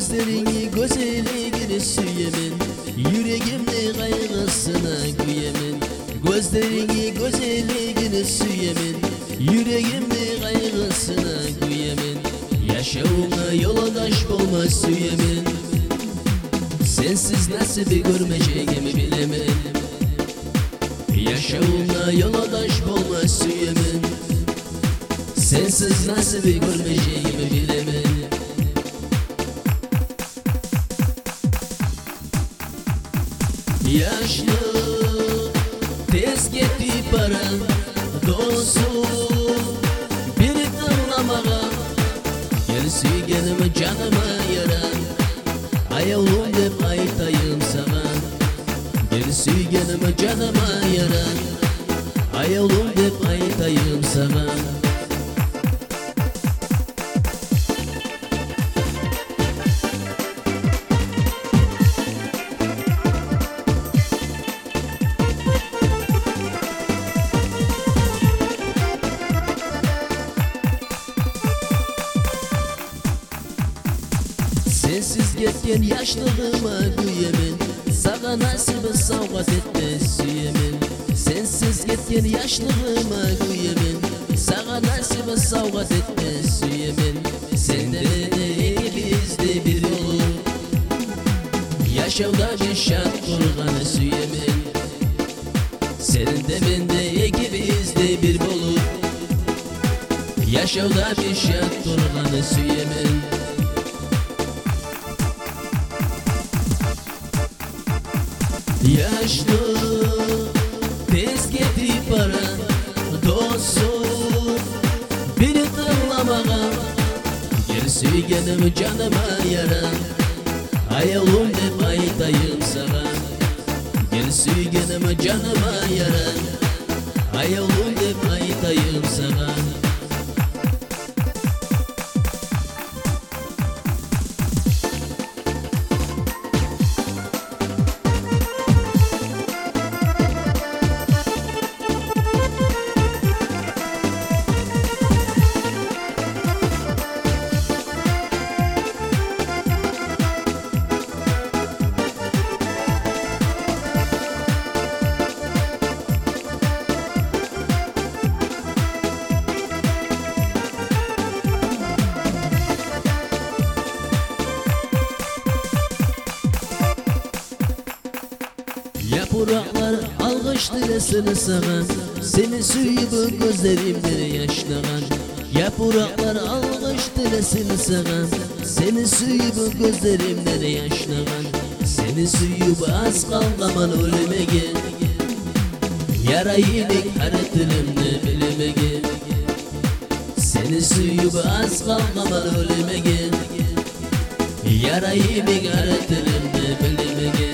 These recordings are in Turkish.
Gözlerini güzelliğini süyemin, yüreğimde kaygısına güyemin. Gözlerini güzelliğini süyemin, yüreğimde kaygısına güyemin. Yaşamına yoldaş olma süyemin. Sensiz nasıl bir görmeyeceğimi bilemin. Yaşamına yoldaş olma süyemin. Sensiz nasıl bir görmeyeceğimi bilemin. Yaşlı tez gitti para dostum, biri tanımamağa. Gel suygenimi canıma yaran, ayağım hep aytayım sana. Gel suygenimi canıma yaran, ayağım hep aytayım sana. Sensiz geçken yaşlılığıma güyemin, sana nasip savgat etmez süyemin. Sensiz geçken yaşlılığıma güyemin, sana nasip savgat etmez süyemin. Sende ikimizde bir olur, yaşamda bir şart kurganı süyemin. Senin de bende ikimizde bir olur, yaşamda bir şart kurganı süyemin. Yaşlı tez gitti para dostum, beni tırlamağa. Gel suygenimi canıma yaran, ayağım hep aytayım sana. Gel suygenimi canıma yaran, ayağım hep aytayım sana. Yapraklar alkış dilesin sana, seni suyup gözlerimde yaşlanan. Yapraklar alkış dilesin sana, seni suyup gözlerimde yaşlanan. Seni suyup az kalmaman ölüme, yarayını haretilimde bilime. Seni suyup az kalmaman ölüme, yarayını haretilimde bilime.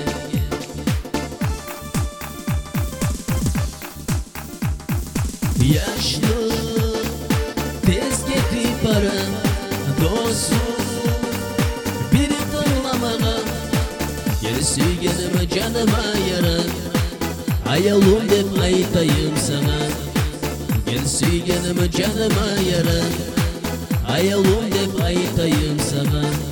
Yaşlı tez gitti para dostum, beni tanımamağa. Gel suygenimi canıma yaran, ayağım hep aytayım sana. Gel suygenimi canıma yaran, ayağım hep aytayım sana.